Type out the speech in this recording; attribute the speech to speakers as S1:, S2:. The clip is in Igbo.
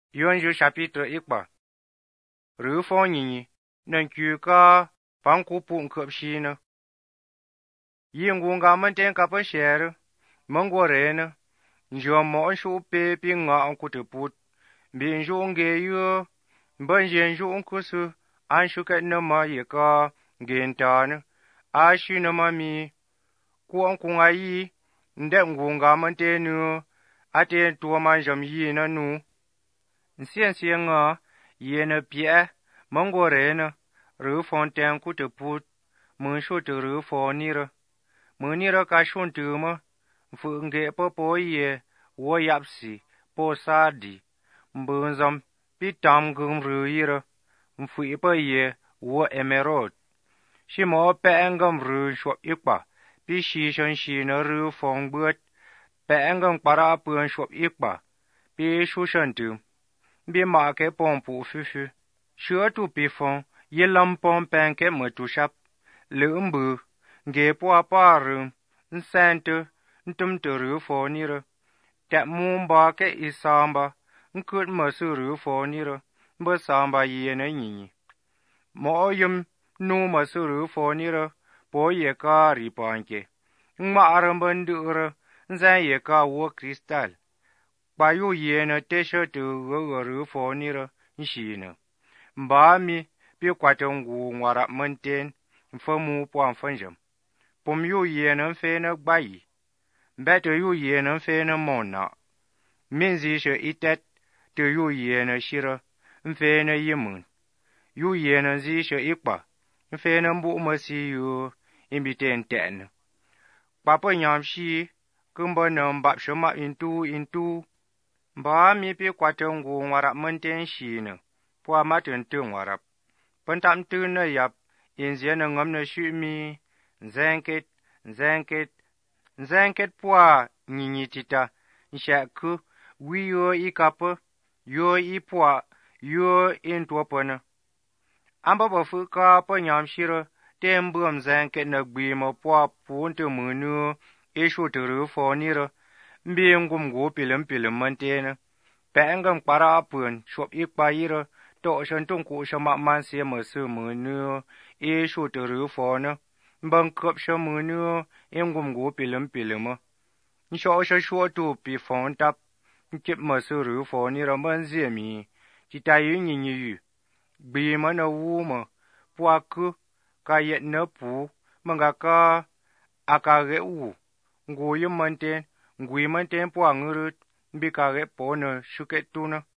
S1: Yonju chapitre ikba. Rứ phong nhỉ nên kyu ka phang ku pung khớp xì nè. Yên ngung gà mân tên cà bơ xè rơ. Mông gua rê nè. Njua mõ shu bê bì ngạ ông cụ tử bụt. Bì nju ông ghê yô. Bần dên nju ông cụ sư. An shu kẹt nè mà yê ca ghên ta nè. A shu nè mà mi. Cụ ông cụ ngà yì. Ndep ngung gà mân tên nè. A tên tua mà dầm yì nè nụ. Xiên xiên ngà. Yê nè bịa. Mông gua rê nè. Rứ phong tên cụ tử bụt. Mừng shu tử rứ phong nì rơ. Mừng nì rơ ca shun tử mà. Phượng ghệ bơ bố yê. Wo yap si. Po sa di. Mbừng dầm. Bì tam gừng rứ yì rơ. Phụy bơ yê. Wo emerald. Xì mô bẹ ngâm rứ shuộp ikba. Bì xì sân xì nè rứ phong bướt. Bẹ ngâm para bướn shuộp ikba. Bì shu sân tử. Bì mạ kê bông phụ phư phư. Sữa tu bì phong. Yê lâm bông bèn kê mơ tu sắp. Lưỡng bư. Ghê bùa bà rừng. Nsên tơ. Ntùm tơ rứ phong nì rơ. Tẹt mùm bà kê y samba. Nkut mơ sư rứ phong nì rơ. Bơ samba yê nè nhì. Mõ yếm nù mơ sư rứ phong nì rơ. Bố yê ca rì bàn kê. Ngạ rơ bần đự rơ. Nzên yê ca wo kristal. Bà yu yê nè tê shơ tơ gơ rứ phong nì rơ. Nshì nè. Bà mi. Bì quả tông gu ngwa rạp mân tên. Phơ mù bòm phân dầm. Bùm yu yê nè phê nè bà yì. Bè tơ yu yê nè phê nè mòn nạ. Min zi shơ y tét. Tơ yu yê nè shì rơ. Phê nè yê mùn. Yu yê nè zi shơ ikba. Phê nè mbụ mơ si yu. In bì tên tẹn nè. Bà bơ nhàm shì. Cưng bơ nè mbạp shơ mạ in tu. Bà mi bì quả tông gu ngwa rạp mân tên shì nè. Bùa mạ tơn tơ ngwa rạp. Bần tạm tư nè yap. In zi nè ngâm nè shü mi. Nzên kết bùa nhì nhì tita. Nshẹ kư. Wi yu y kapă. Yu y bùa. Yu in tua pơ nè. Am bơ bơ phư ca bơ nhàm shì rơ. Tên bơm nzên kết nè gbì mơ bùa pún tơ mơ nư. Y shu tơ rứ phong nì rơ. Mbì ngum gu pilum mân tê nè. Bẹ ngâm para pươn. Shuộp ik bà yì rơ. Tọ sân tung cụ sơ mạ man xìa mơ sư mơ nư. Y shu tơ rứ phong nè. Bâng cướp sơ mơ nư. Em ngum gu pilum mơ. Nshọ sơ shuọ tu bì phong tap. Kịp mơ sư rứ phong nì rơ mân dìa mì. Chì ta yu nhì nhì yu. Bì mơ nè wu mơ. Bùa cư. Ca yết nè pù. Mơ ngà ca. A ca ghệ wu. Ngù yu mân tên. Ngùi mân tên bùa ngư rứt. Bì ca ghệ bó nè. Shu kết tu nè.